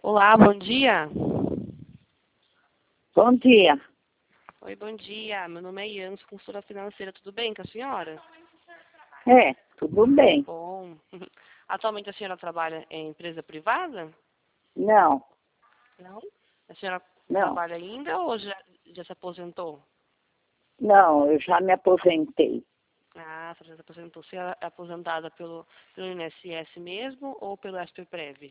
Olá, bom dia. Bom dia. Oi, bom dia. Meu nome é Ian, sou consultora financeira. Tudo bem com a senhora? Tudo bem. Bom. Atualmente a senhora trabalha em empresa privada? Não, Não. A senhora não, trabalha ainda ou já se aposentou? não, eu já me aposentei. Ah, a senhora já se aposentou. Você é aposentada pelo INSS mesmo ou pelo SPPREV?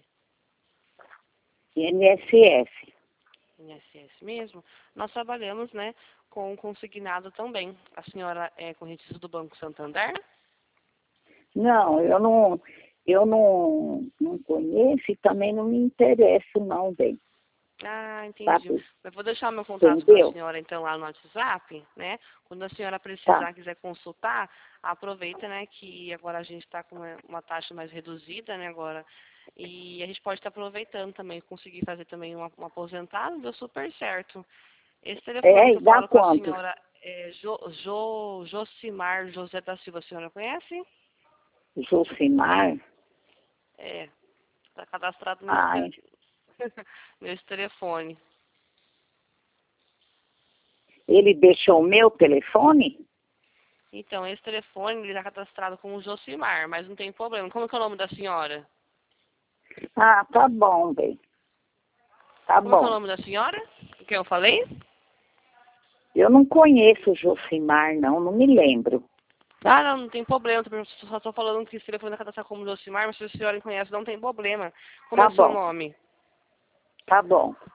INSS. INSS mesmo? Nós trabalhamos, né, com consignado também. A senhora é correntista do Banco Santander? Não, eu não conheço e também não me interesso não, bem, Ah, entendi. sabe? Eu vou deixar meu contato para a Entendeu? senhora, então, lá no WhatsApp, né? Quando a senhora Tá. precisar, quiser consultar, aproveita, né, que agora a gente está com uma taxa mais reduzida, né, agora. E a gente pode estar aproveitando também, conseguir fazer também um aposentado, deu super certo. Esse telefone que E eu dá falo com a quanto? senhora é Josimar José da Silva, a senhora conhece? Josimar? É, está cadastrado Ai, nesse telefone. ele deixou o meu telefone? Então, esse telefone ele está cadastrado como Josimar, mas não tem problema. Como que é o nome da senhora? Ah, tá bom, bem. Tá Como que é o bom. nome da senhora? O que eu falei? Eu não conheço o Josimar, não me lembro. Ah, não tem problema. Só estou falando que esse telefone está cadastrado como Josimar, mas se a senhora conhece, não tem problema. Como é Tá o seu bom, nome? tá bom.